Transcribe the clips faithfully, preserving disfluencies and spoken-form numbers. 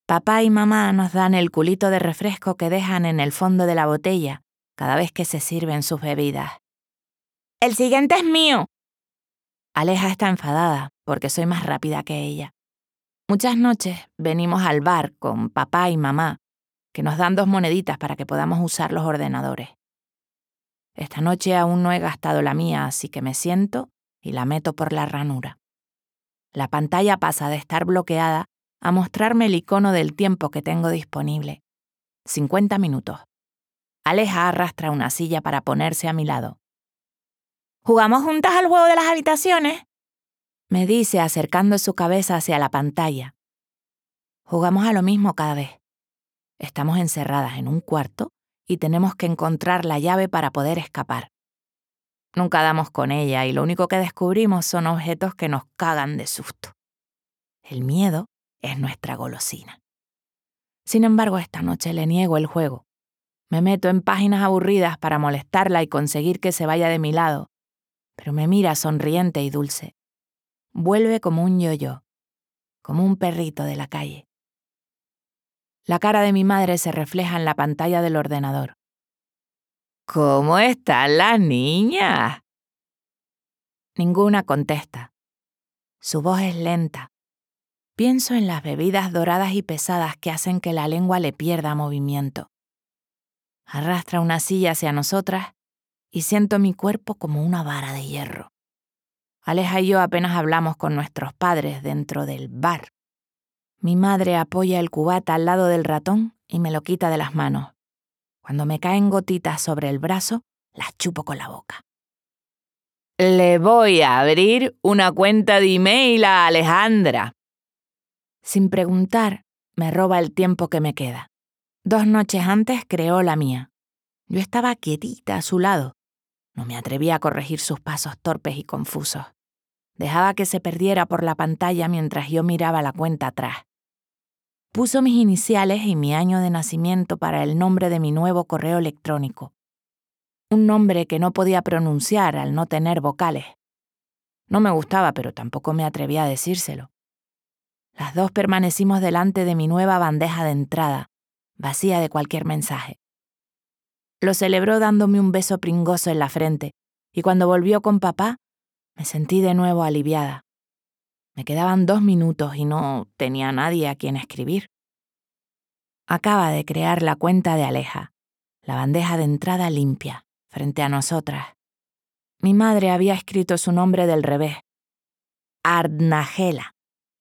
Papá y mamá nos dan el culito de refresco que dejan en el fondo de la botella cada vez que se sirven sus bebidas. ¡El siguiente es mío! Aleja está enfadada porque soy más rápida que ella. Muchas noches venimos al bar con papá y mamá, que nos dan dos moneditas para que podamos usar los ordenadores. Esta noche aún no he gastado la mía, así que me siento y la meto por la ranura. La pantalla pasa de estar bloqueada a mostrarme el icono del tiempo que tengo disponible. cincuenta minutos. Aleja arrastra una silla para ponerse a mi lado. ¿Jugamos juntas al juego de las habitaciones?, me dice acercando su cabeza hacia la pantalla. Jugamos a lo mismo cada vez. Estamos encerradas en un cuarto y tenemos que encontrar la llave para poder escapar. Nunca damos con ella y lo único que descubrimos son objetos que nos cagan de susto. El miedo es nuestra golosina. Sin embargo, esta noche le niego el juego. Me meto en páginas aburridas para molestarla y conseguir que se vaya de mi lado, pero me mira sonriente y dulce. Vuelve como un yo-yo, como un perrito de la calle. La cara de mi madre se refleja en la pantalla del ordenador. ¿Cómo están las niñas? Ninguna contesta. Su voz es lenta. Pienso en las bebidas doradas y pesadas que hacen que la lengua le pierda movimiento. Arrastra una silla hacia nosotras y siento mi cuerpo como una vara de hierro. Aleja y yo apenas hablamos con nuestros padres dentro del bar. Mi madre apoya el cubata al lado del ratón y me lo quita de las manos. Cuando me caen gotitas sobre el brazo, las chupo con la boca. Le voy a abrir una cuenta de email a Alejandra. Sin preguntar, me roba el tiempo que me queda. Dos noches antes creó la mía. Yo estaba quietita a su lado. No me atrevía a corregir sus pasos torpes y confusos. Dejaba que se perdiera por la pantalla mientras yo miraba la cuenta atrás. Puso mis iniciales y mi año de nacimiento para el nombre de mi nuevo correo electrónico. Un nombre que no podía pronunciar al no tener vocales. No me gustaba, pero tampoco me atrevía a decírselo. Las dos permanecimos delante de mi nueva bandeja de entrada, vacía de cualquier mensaje. Lo celebró dándome un beso pringoso en la frente, y cuando volvió con papá, me sentí de nuevo aliviada. Me quedaban dos minutos y no tenía nadie a quien escribir. Acaba de crear la cuenta de Aleja, la bandeja de entrada limpia, frente a nosotras. Mi madre había escrito su nombre del revés, Arnagela.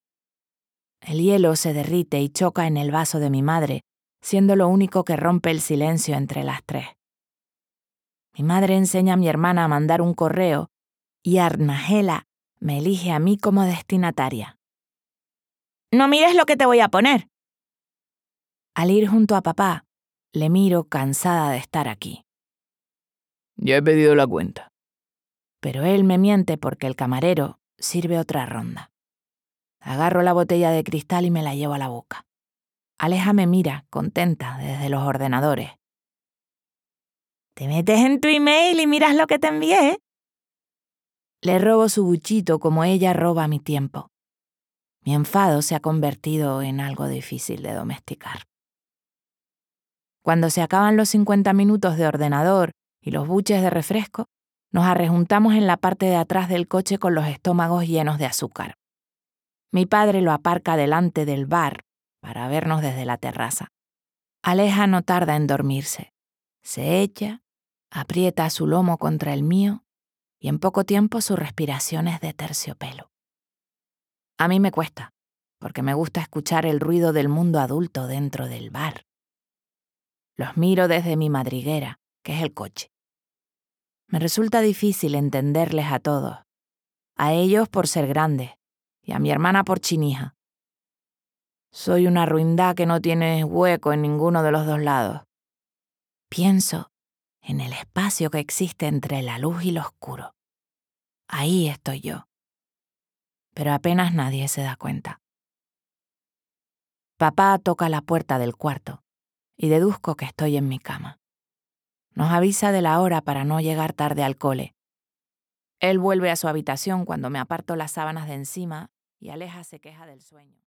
El hielo se derrite y choca en el vaso de mi madre, siendo lo único que rompe el silencio entre las tres. Mi madre enseña a mi hermana a mandar un correo y Arnagela me elige a mí como destinataria. No mires lo que te voy a poner. Al ir junto a papá, le miro cansada de estar aquí. Ya he pedido la cuenta. Pero él me miente porque el camarero sirve otra ronda. Agarro la botella de cristal y me la llevo a la boca. Aleja me mira, contenta, desde los ordenadores. ¿Te metes en tu email y miras lo que te envié? Le robo su buchito como ella roba mi tiempo. Mi enfado se ha convertido en algo difícil de domesticar. Cuando se acaban los cincuenta minutos de ordenador y los buches de refresco, nos arrejuntamos en la parte de atrás del coche con los estómagos llenos de azúcar. Mi padre lo aparca delante del bar para vernos desde la terraza. Aleja no tarda en dormirse. Se echa, aprieta su lomo contra el mío y en poco tiempo su respiración es de terciopelo. A mí me cuesta, porque me gusta escuchar el ruido del mundo adulto dentro del bar. Los miro desde mi madriguera, que es el coche. Me resulta difícil entenderles a todos, a ellos por ser grandes y a mi hermana por chinija. Soy una ruindad que no tiene hueco en ninguno de los dos lados. Pienso en el espacio que existe entre la luz y lo oscuro. Ahí estoy yo. Pero apenas nadie se da cuenta. Papá toca la puerta del cuarto y deduzco que estoy en mi cama. Nos avisa de la hora para no llegar tarde al cole. Él vuelve a su habitación cuando me aparto las sábanas de encima y Aleja se queja del sueño.